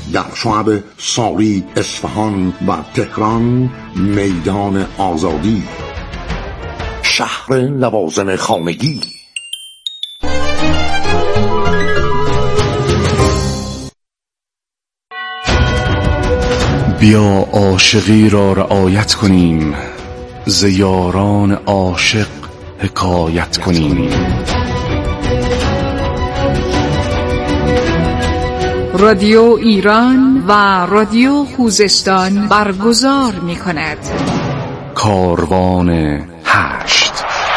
در شعب ساری، اصفهان و تهران میدان آزادی، شهر لوازم خانگی. بیا عاشقی را رعایت کنیم، ز یاران عاشق حکایت کنیم. رادیو ایران و رادیو خوزستان برگزار می‌کند کاروان 8.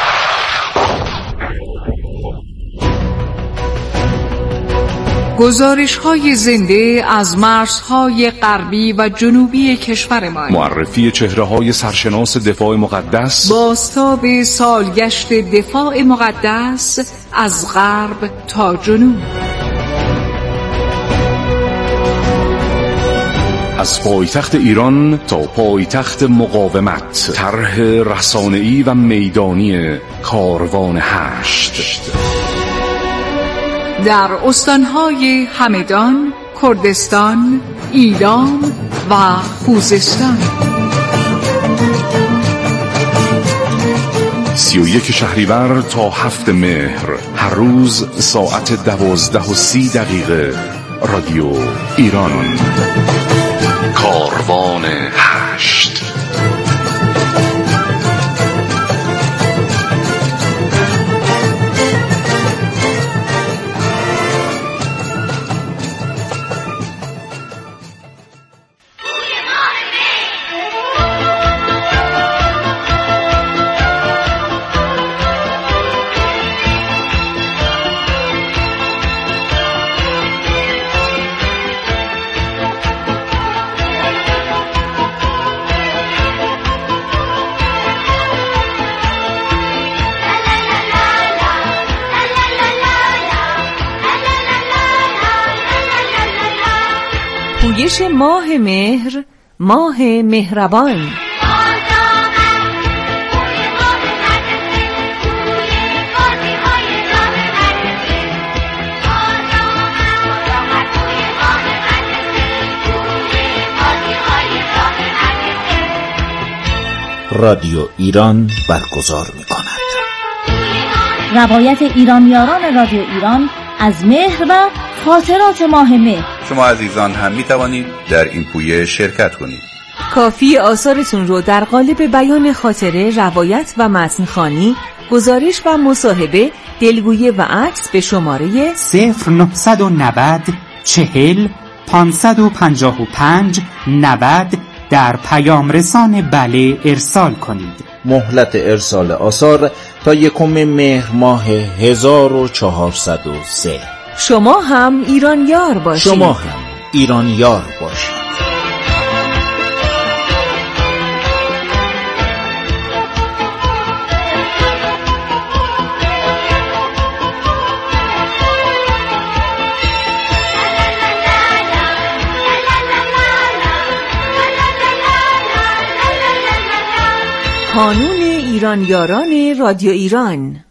گزارش‌های زنده از مرزهای غربی و جنوبی کشورمان، معرفی چهره‌های سرشناس دفاع مقدس، بازتاب سالگشت دفاع مقدس از غرب تا جنوب، از پایتخت ایران تا پایتخت مقاومت، طرح رسانه‌ای و میدانی کاروان 8 در استانهای همدان، کردستان، ایلام و خوزستان. 31 شهریور تا 7 مهر، هر روز ساعت 12:30 رادیو ایران. کاروان 8. پویش ماه مهر، ماه مهربان. رادیو ایران برگزار می‌کند. روایت ایرانیاران رادیو ایران از مهر و خاطرات ماه مهر. شما عزیزان هم می توانید در این پویه شرکت کنید. کافی آثارتون رو در قالب بیان خاطره، روایت و متن‌خوانی، گزارش و مصاحبه، دلگویی و عکس به شماره 0990 40 555 90 در پیام رسان بله ارسال کنید. مهلت ارسال آثار تا 1 مهر ماه 1403. شما هم ایرانیار باشید. شما هم ایرانیار باشید. کانون ایرانیاران رادیو ایران.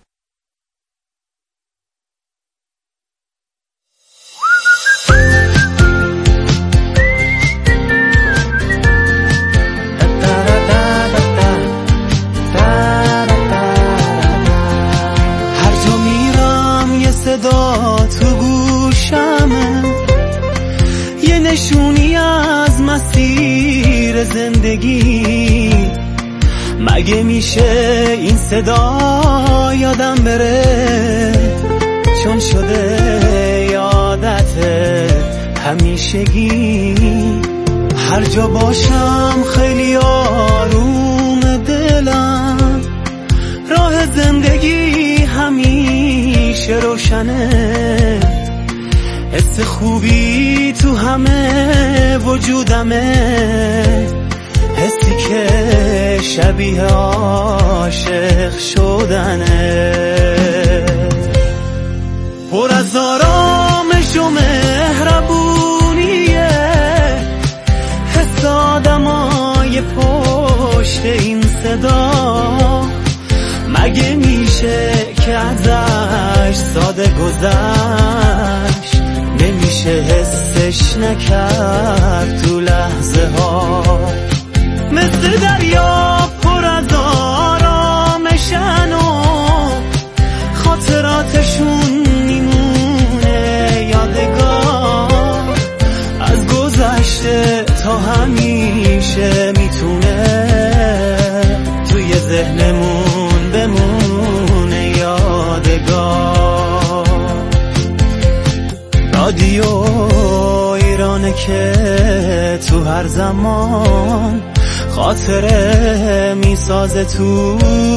نشونی از مسیر زندگی، مگه میشه این صدا یادم بره، چون شده یادت همیشگی. هر جا باشم خیلی آروم دلم، راه زندگی همیشه روشنه، حس خوبی تو همه وجودمه، حسی که شبیه عاشق شدنه، پر از آرامش و مهربونیه، حس آدمای پشت این صدا، مگه میشه که ازش ساده گذشت، نمیشه حسش حسش نکرد تو لحظه ها. مثل دریا پر از آرامشن و خاطراتشون میمونه یادگار. از گذشته تا همیشه میتونه توی ذهنمون بمونه یادگار. رادیو ایرانه که تو هر زمان خاطره میسازه تو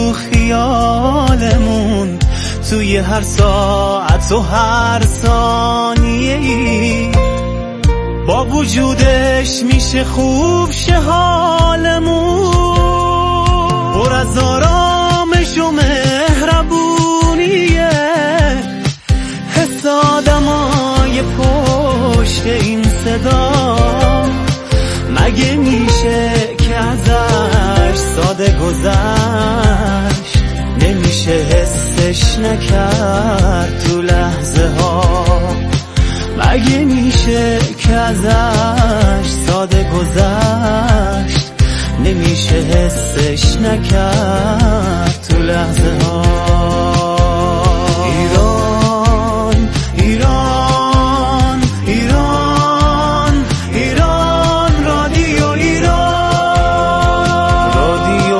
خیالمون. توی هر ساعت و هر ثانیه ای با وجودش میشه خوب شه حالمون. پر از آرامش و مهربونیه حس آدمای پشت این صدا. مگه میشه که ازش ساده گذشت؟ نمیشه حسش نکرد تو لحظه ها. مگه میشه که ازش ساده گذشت؟ نمیشه حسش نکرد تو لحظه ها. ایران ایران ایران ایران رادیو ایران رادیو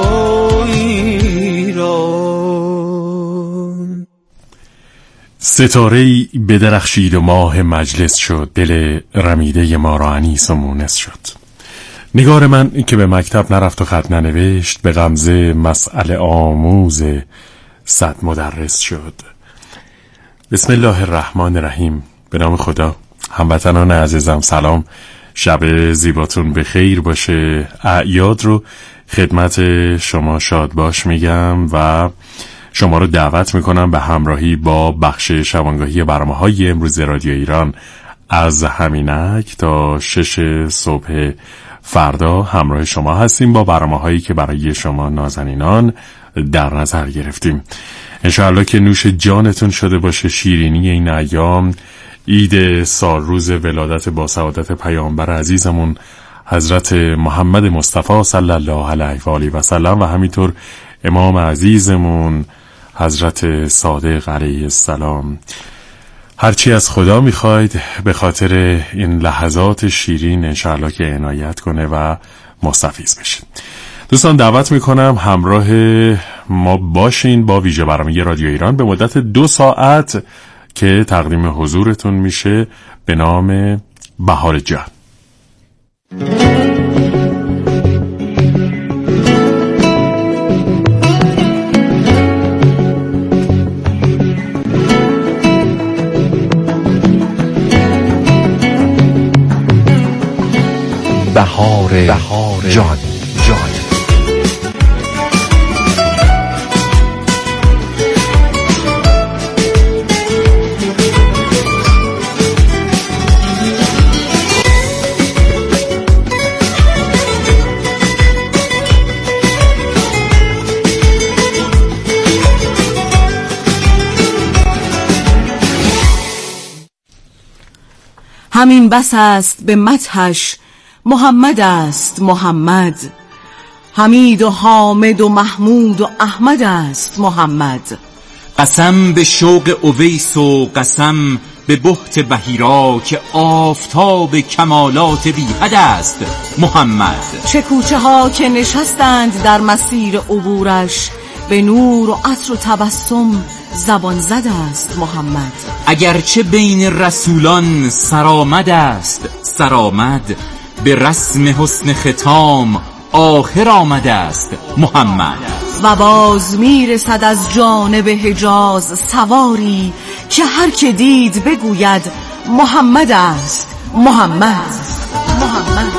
ایران. ستاره‌ای بدرخشید و ماه مجلس شد، دل رمیده ما را انیس و مونس شد. نگار من که به مکتب نرفت و خط ننوشت، به غمزه مسئله آموز 100 مدرس شد. بسم الله الرحمن الرحیم. به نام خدا. هموطنان عزیزم سلام، شب زیباتون بخیر باشه. اعیاد رو خدمت شما شاد باش میگم و شما رو دعوت میکنم به همراهی با بخش شبانگاهی برنامه‌های امروز رادیو ایران از همینک تا 6 صبح فردا. همراه شما هستیم با برنامه‌هایی که برای شما نازنینان در نظر گرفتیم. انشاءالله که نوش جانتون شده باشه شیرینی این ایام، عید سالروز ولادت با سعادت پیامبر عزیزمون حضرت محمد مصطفی صلی الله علیه و آله و سلم و همینطور امام عزیزمون حضرت صادق علیه السلام. هرچی از خدا میخواید به خاطر این لحظات شیرین انشاءالله که عنایت کنه و مستفیض بشید. دوستان دعوت میکنم همراه ما باشین با ویژه برنامه رادیو ایران به مدت 2 ساعت که تقدیم حضورتون میشه به نام بهار جان. بهار جان. همین بس است به مدحش محمد است محمد. حمید و حامد و محمود و احمد است محمد. قسم به شوق اویس و قسم به بهت بحیرا که آفتاب کمالات بی حد است محمد. چه کوچه ها که نشستند در مسیر عبورش، به نور و عطر و تبسم زبان زد است محمد. اگرچه بین رسولان سرآمد است سرآمد، به رسم حسن ختام آخر آمده است محمد. و باز میرسد از جانب حجاز سواری که هر که دید بگوید محمد است محمد محمد.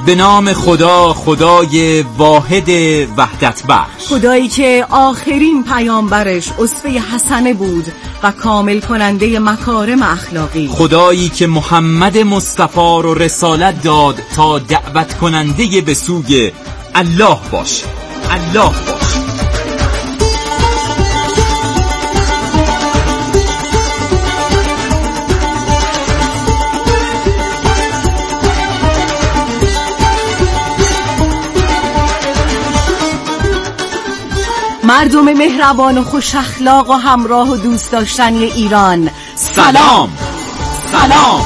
به نام خدا، خدای واحد وحدت بخش، خدایی که آخرین پیامبرش اسوه حسنه بود و کامل کننده مکارم اخلاقی، خدایی که محمد مصطفی رو رسالت داد تا دعوت کننده به سوی الله باشه. الله باشه. مردم مهربان و خوش اخلاق و همراه و دوست داشتنی ایران، سلام. سلام.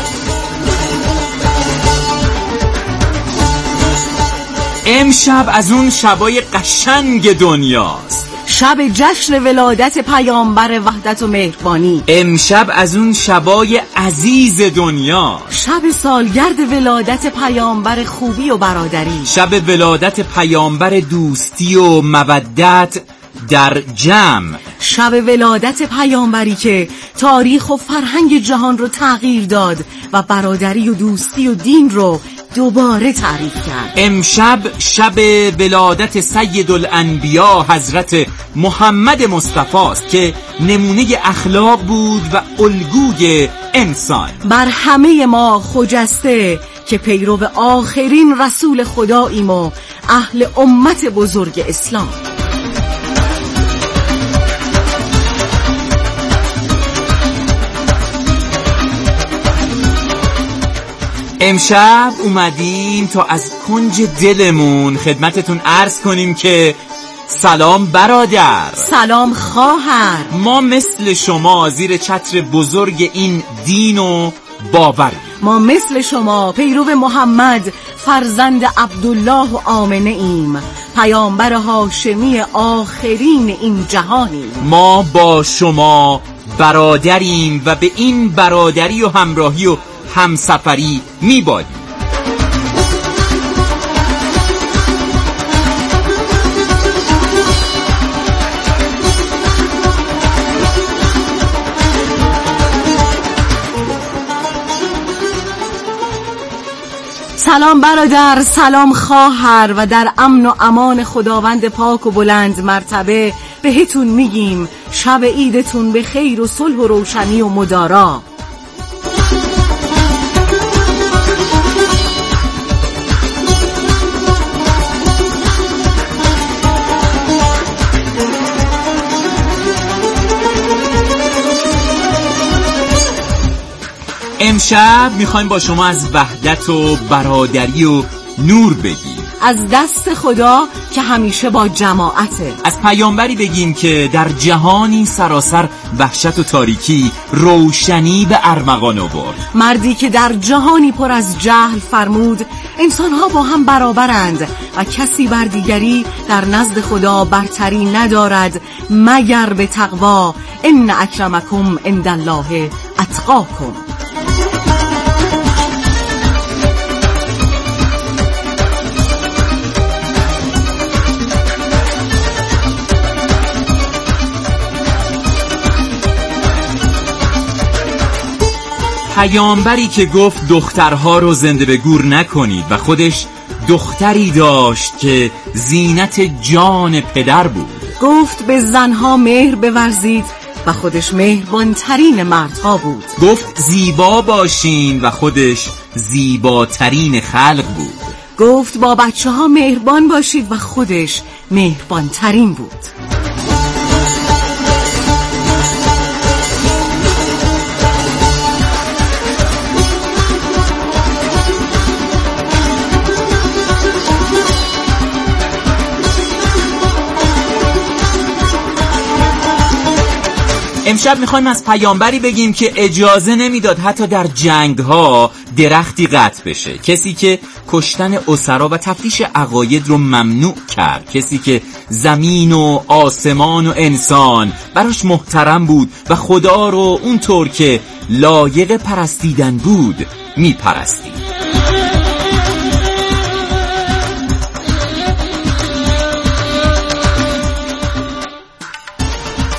امشب از اون شبای قشنگ دنیاست، شب جشن ولادت پیامبر وحدت و مهربانی. امشب از اون شبای عزیز دنیا، شب سالگرد ولادت پیامبر خوبی و برادری، شب ولادت پیامبر دوستی و مودت در جمع، شب ولادت پیامبری که تاریخ و فرهنگ جهان رو تغییر داد و برادری و دوستی و دین رو دوباره تعریف کرد. امشب شب ولادت سید الانبیا حضرت محمد مصطفی است که نمونه اخلاق بود و الگوی انسان. بر همه ما خجسته که پیرو آخرین رسول خداییم و اهل امت بزرگ اسلام. امشب اومدیم تا از کنج دلمون خدمتتون عرض کنیم که سلام برادر، سلام خواهر. ما مثل شما زیر چتر بزرگ این دین و باور، ما مثل شما پیرو محمد فرزند عبدالله و آمنه ایم، پیامبر هاشمی آخرین این جهانیم. ما با شما برادریم و به این برادری و همراهی و همسفری میبادیم. سلام برادر، سلام خواهر و در امن و امان خداوند پاک و بلند مرتبه بهتون میگیم شب عیدتون به خیر و صلح و روشنی و مدارا. امشب میخوایم با شما از وحدت و برادری و نور بگیم، از دست خدا که همیشه با جماعته، از پیامبری بگیم که در جهانی سراسر وحشت و تاریکی روشنی به ارمغان آورد، مردی که در جهانی پر از جهل فرمود انسانها با هم برابرند و کسی بر دیگری در نزد خدا برتری ندارد مگر به تقوا، ان اکرمکم عند الله اتقاکم. پیامبری که گفت دخترها رو زنده به گور نکنید و خودش دختری داشت که زینت جان پدر بود، گفت به زنها مهر بورزید و خودش مهربانترین مردها بود، گفت زیبا باشین و خودش زیباترین خلق بود، گفت با بچه ها مهربان باشید و خودش مهربانترین بود. امشب میخوایم از پیامبری بگیم که اجازه نمیداد حتی در جنگ‌ها درختی قطع بشه، کسی که کشتن اسرا و تفتیش عقاید رو ممنوع کرد، کسی که زمین و آسمان و انسان براش محترم بود و خدا رو اونطور که لایق پرستیدن بود میپرستید.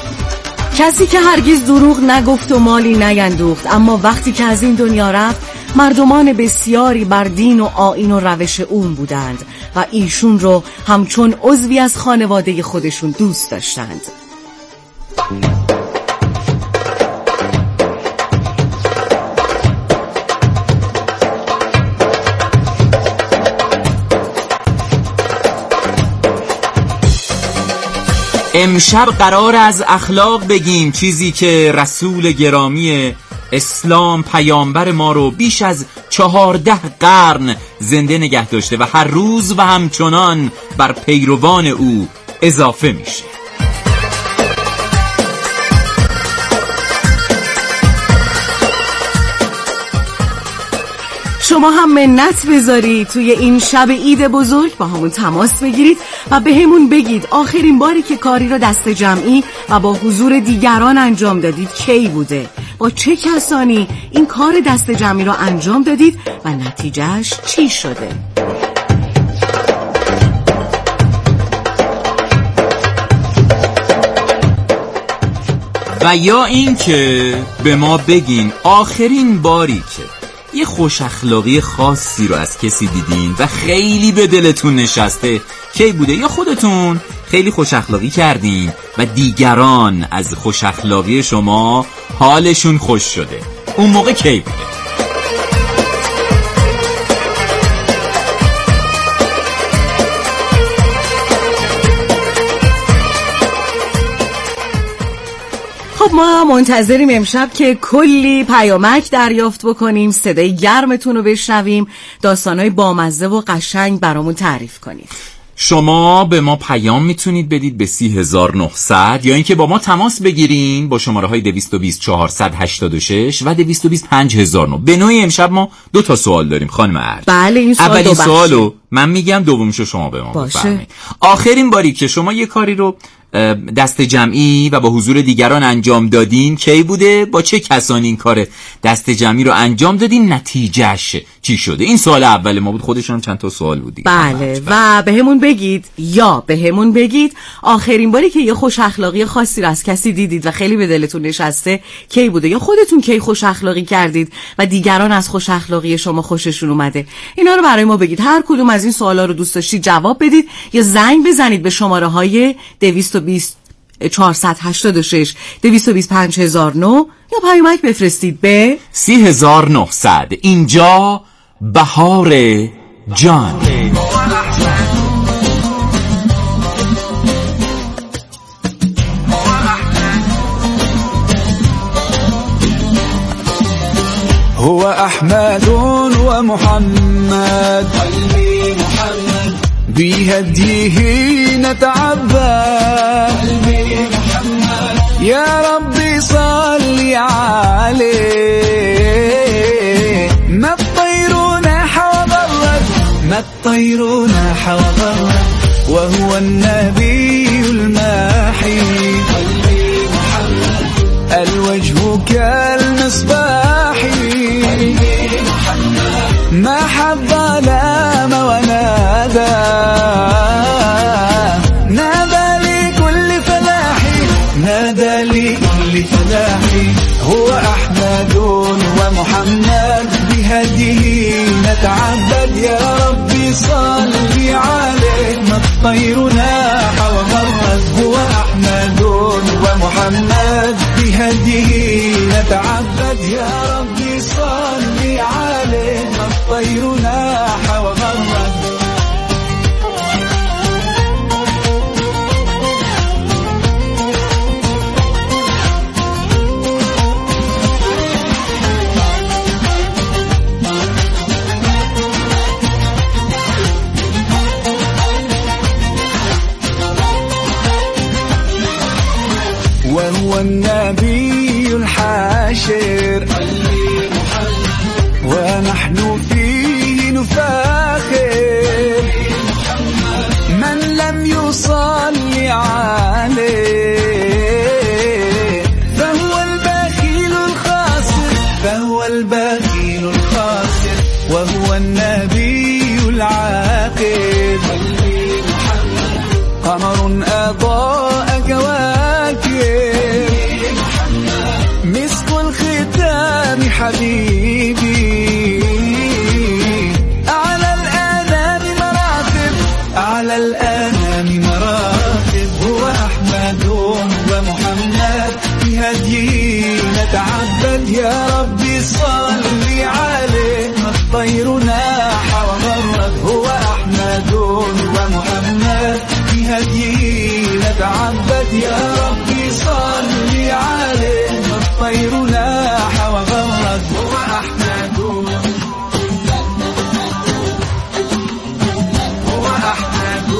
کسی که هرگز دروغ نگفت و مالی نیندوخت، اما وقتی که از این دنیا رفت مردمان بسیاری بر دین و آیین و روش اون بودند و ایشون رو همچون عضوی از خانواده خودشون دوست داشتند. امشب قرار از اخلاق بگیم، چیزی که رسول گرامی اسلام پیامبر ما رو بیش از 14 قرن زنده نگه داشته و هر روز و همچنان بر پیروان او اضافه میشه. شما هم منت بذارید توی این شب عید بزرگ با همون تماس بگیرید و به همون بگید آخرین باری که کاری رو دست جمعی و با حضور دیگران انجام دادید کی بوده، با چه کسانی این کار دست جمعی رو انجام دادید و نتیجهش چی شده. و یا این که به ما بگین آخرین باری که یه خوش اخلاقی خاصی رو از کسی دیدین و خیلی به دلتون نشسته کی بوده، یا خودتون خیلی خوش اخلاقی کردین و دیگران از خوش اخلاقی شما حالشون خوش شده، اون موقع کی بوده. خب ما منتظریم امشب که کلی پیامک دریافت بکنیم، صدای گرمتون رو بشنویم، داستانهای بامزه و قشنگ برامون تعریف کنید. شما به ما پیام میتونید بدید به 30900 یا اینکه با ما تماس بگیرین با شماره های 220 486 و 220 5009. به نوعی امشب ما 2 سوال داریم خانم ارج. بله این سوال اولین سوالو من میگم، دومیشو شما به ما بفرمایید. آخرین باری که شما یه کاری رو دست جمعی و با حضور دیگران انجام دادین کی بوده، با چه کسانی این کار دست جمعی رو انجام دادین، نتیجهش چی شده؟ این سوال اول ما بود، خودشون چند تا سوال بود دیگه. بله و به همون بگید یا به همون بگید آخرین باری که یه خوش اخلاقی خاصی رو از کسی دیدید و خیلی به دلتون نشسته کی بوده، یا خودتون کی خوش اخلاقی کردید و دیگران از خوش اخلاقی شما خوششون اومده. اینا رو برای ما بگید. هر کدوم از این سوالا رو دوست داشتید جواب بدید یا زنگ بزنید به شماره های 220 486 220 5009 یا پیامک بفرستید به 3900. اینجا بهار جان. هو أحمد ومحمد قلبي محمد بهديه نتعبد قلبي محمد يا ربي صل عليه ما الطير نحى وضرت ما الطير نحى وضرت وهو النبي الماحي قلبي محمد الوجه كالمصباح ما حب ظلام ونادى نادى لكل فلاحي نادى لكل فلاحي هو أحمد ومحمد بهديه نتعبد يا ربي صل عليه ما الطير ناح وغرد هو أحمد ومحمد بهديه نتعبد يا ربي صل عليه ما الطير ناح وغرد وهو النبي الحاشر ونحن فيه نفاخر من لم يصلي عليه فهو البخيل الخاسر فهو البخيل الخاسر وهو النبي العاقل قمر أضاء كواكب مسك الختام حبيبي بهديه نتعبد يا ربي صل عليه الطير ناح وغرد هو أحمد ومحمد بهديه نتعبد يا ربي صل عليه الطير ناح وغرد هو أحمد هو أحمد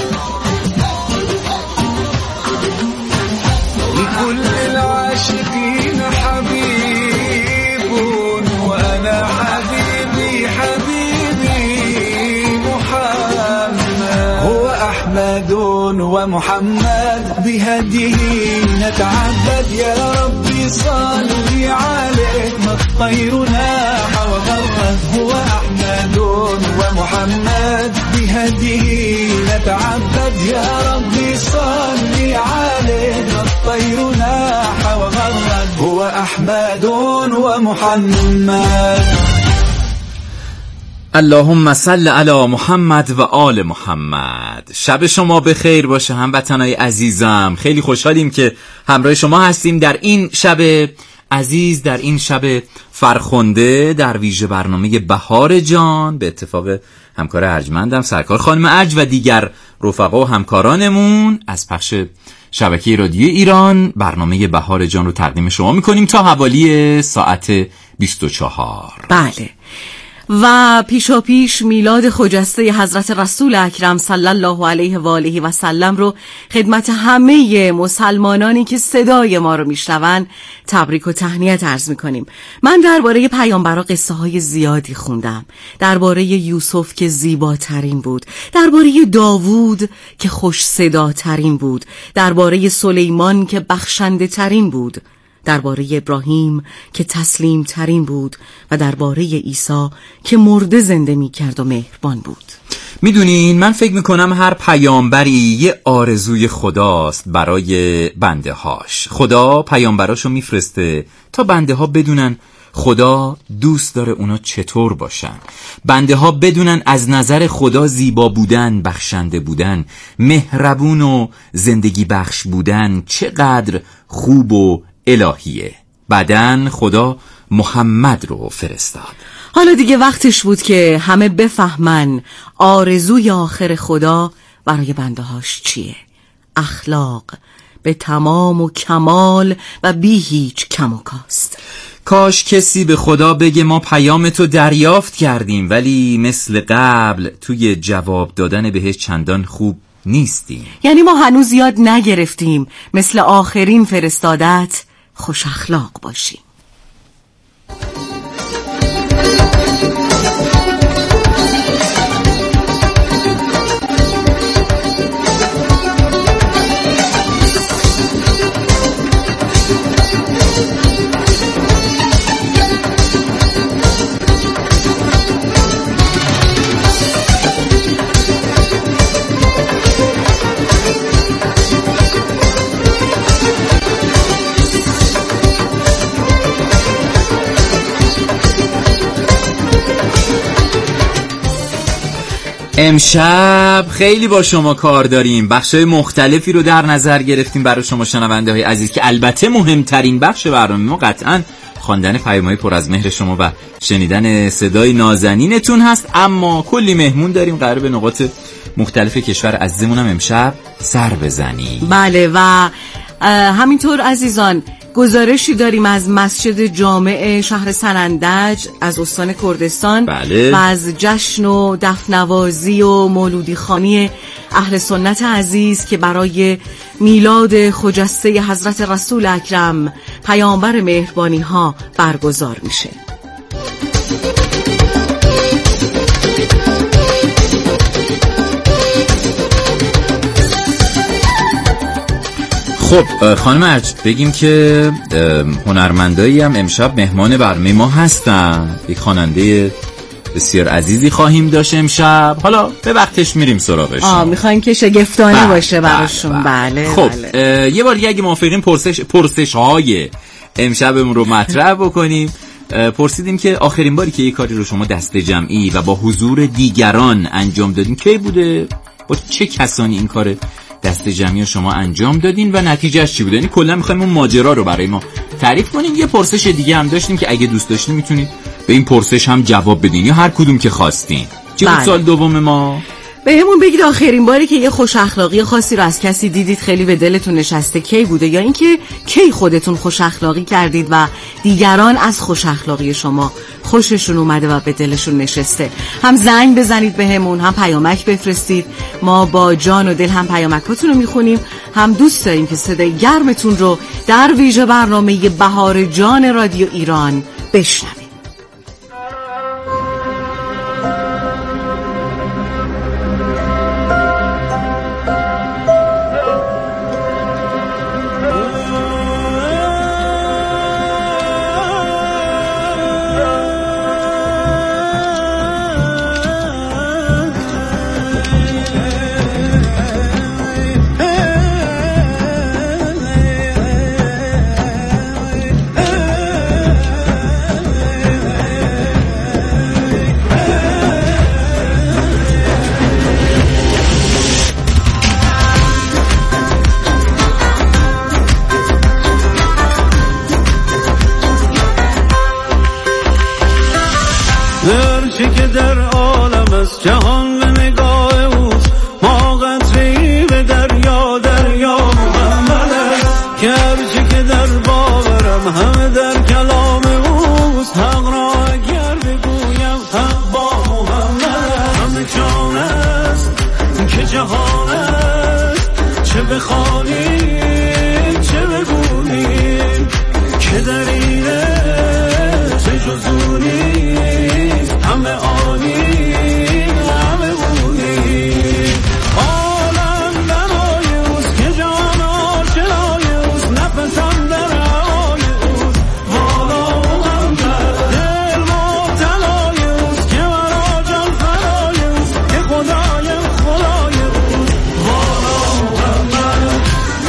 لكل العاشقين حبيب وأنا حبيبي محمد هو أحمد ومحمد بهديه نتعبد يا ربي صل عليه الطير ناح وغرد هو أحمد ومحمد بهديه نتعبد يا ربي صل عليه الطير ناح وغرد هو أحمد ومحمد. اللهم صل علی محمد و آل محمد. شب شما بخیر باشه هموطنای عزیزم. خیلی خوشحالیم که همراه شما هستیم در این شب عزیز، در این شب فرخنده، در ویژه برنامه بهار جان به اتفاق همکار ارجمندم سرکار خانم ارج و دیگر رفقا و همکارانمون از پخش شبکه رادیو ایران برنامه بهار جان رو تقدیم شما میکنیم تا حوالی ساعت 24. بله، و پیشا پیش میلاد خجسته حضرت رسول اکرم صلی الله علیه و آله و سلم رو خدمت همه مسلمانانی که صدای ما رو میشنون تبریک و تهنیت عرض میکنیم. من درباره پیامبرا قصه های زیادی خوندم، درباره یوسف که زیباترین بود، درباره داوود که خوش صداترین بود، درباره سلیمان که بخشنده ترین بود، درباره ابراهیم که تسلیم ترین بود و درباره عیسی که مرده زنده می کرد و مهربان بود. میدونین من فکر میکنم هر پیامبری یه آرزوی خداست برای بنده هاش. خدا پیامبراشو میفرسته تا بنده ها بدونن خدا دوست داره اونا چطور باشن، بنده ها بدونن از نظر خدا زیبا بودن، بخشنده بودن، مهربون و زندگی بخش بودن چقدر خوب و الهیه. بعدن خدا محمد رو فرستاد. حالا دیگه وقتش بود که همه بفهمن آرزوی آخر خدا برای بنده هاش چیه. اخلاق به تمام و کمال و بی هیچ کم و کاست. کاش کسی به خدا بگه ما پیامتو دریافت کردیم ولی مثل قبل توی جواب دادن بهش چندان خوب نیستیم. یعنی ما هنوز یاد نگرفتیم مثل آخرین فرستادت خوش اخلاق باشیم. امشب خیلی با شما کار داریم. بخشای مختلفی رو در نظر گرفتیم برای شما شنونده های عزیز که البته مهمترین بخش برنامه ما قطعاً خواندن پیام‌های پر از مهر شما و شنیدن صدای نازنینتون هست، اما کلی مهمون داریم قراره به نقاط مختلف کشور عزیزمون هم امشب سر بزنیم. بله، و همینطور عزیزان گزارشی داریم از مسجد جامع شهر سنندج از استان کردستان. بله. و از جشن و دفنوازی و مولودی خوانی اهل سنت عزیز که برای میلاد خجسته حضرت رسول اکرم پیامبر مهربانی ها برگزار میشه. خب خانم ارج بگیم که هنرمندایی هم امشب مهمان برنامه ما هستن. یک خواننده بسیار عزیزی خواهیم داشت امشب، حالا به وقتش میریم سراغش. میخوایم که شگفتانه باشه براشون. بله. خب یه بار دیگه اگه موافقین پرسش های امشبمون رو مطرح بکنیم. پرسیدیم که آخرین باری که یک کاری رو شما دست جمعی و با حضور دیگران انجام دادین کی بوده؟ با چه کسانی این کار دست جمعی شما انجام دادین و نتیجهش چی بود؟ یعنی کلا می‌خوایم اون ماجرا رو برای ما تعریف کنین. یه پرسش دیگه هم داشتیم که اگه دوست داشتین میتونید به این پرسش هم جواب بدین یا هر کدوم که خواستین. چی بود سال دوم ما؟ بهمون بگید آخرین باری که یه خوش اخلاقی خاصی رو از کسی دیدید خیلی به دلتون نشسته کی بوده، یا اینکه کی خودتون خوش اخلاقی کردید و دیگران از خوش اخلاقی شما خوششون اومده و به دلشون نشسته. هم زنگ بزنید بهمون، هم پیامک بفرستید. ما با جان و دل هم پیامکاتون رو میخونیم، هم دوست داریم که صدای گرمتون رو در ویژه برنامه بهار جان رادیو ایران بشنویم. هرچی که در عالم است جهان به نگاه اوست، ما قطره‌ای به دریا، دریا محمد است. که هرچی که در باورم همه در کلام اوست، حق را اگر بگویم حق با محمد است. همه جان است که جهان است، چه بخوانیم چه بگوییم که در اینه چه جزونی همه آنی همه اونی. عالم برای اوست که جان آشنای اوست، نفسم در هوای اوست والا محمد. دل مبتلای اوست که مرا جان فرای اوست، که خدای خدای اوست والا محمد.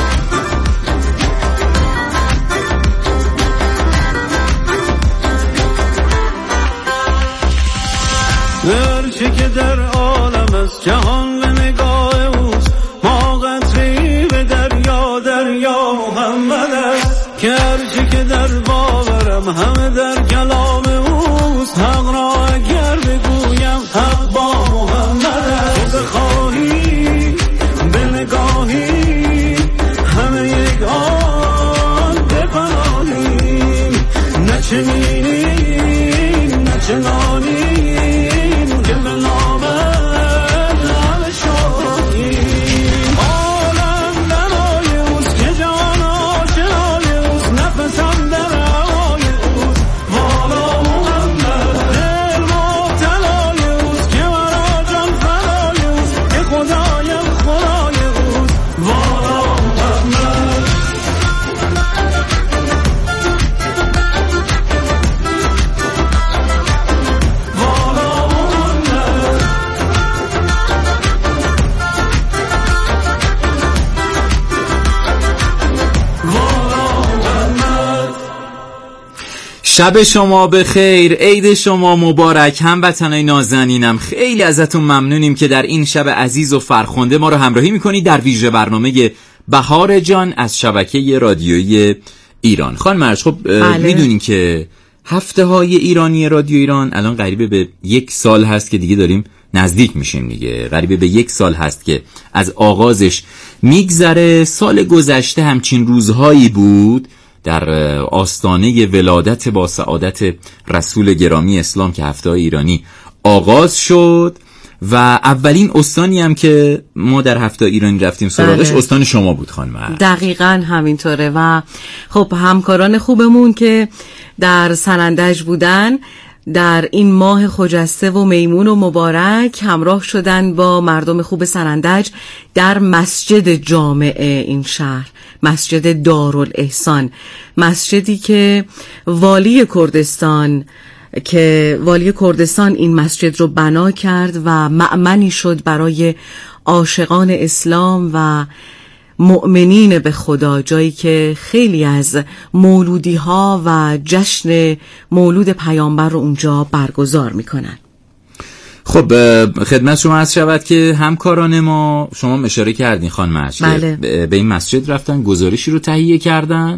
هرچی که در عالم است جهان به نگاه اوست، ما قطره‌ای به دریا، دریا محمد است. که هرچی که در باورم همه در کلام اوست، حق را اگر بگویم حق با محمد است. بخواهی به نگاهی همه یک آن بپناهیم، نه چنینیم نه چنانیم که به نام همه شاهیم. عالم برای اوست که جان آشنای اوست، نفسم در هوای اوست والا محمد. دل مبتلای اوست که مرا جان فرای اوست، که خدای خدای اوست والا محمد. شب شما بخیر، عید شما مبارک. هموطنای نازنینم خیلی ازتون ممنونیم که در این شب عزیز و فرخنده ما رو همراهی میکنید در ویژه برنامه بهار جان از شبکه رادیویی ایران. خانم مرش، خب میدونین که هفته های ایرانی رادیو ایران الان قریبه به 1 سال هست که دیگه داریم نزدیک میشیم دیگه. قریبه به 1 سال هست که از آغازش میگذره. سال گذشته همچین روزهایی بود در آستانه ولادت با سعادت رسول گرامی اسلام که هفته ایرانی آغاز شد و اولین استانی هم که ما در هفته ایرانی رفتیم سراغش استان شما بود خانم. دقیقاً همینطوره و خب همکاران خوبمون که در سنندج بودن در این ماه خجسته و میمون و مبارک همراه شدن با مردم خوب سنندج در مسجد جامع این شهر، مسجد دارالاحسان، مسجدی که والی کردستان این مسجد رو بنا کرد و مأمنی شد برای عاشقان اسلام و مؤمنین به خدا، جایی که خیلی از مولودی ها و جشن مولود پیامبر رو اونجا برگزار میکنن. خب خدمت شما عرض شود که همکاران ما، شما اشاره کردین خانم عشقه، بله. به این مسجد رفتن، گزارشی رو تهیه کردن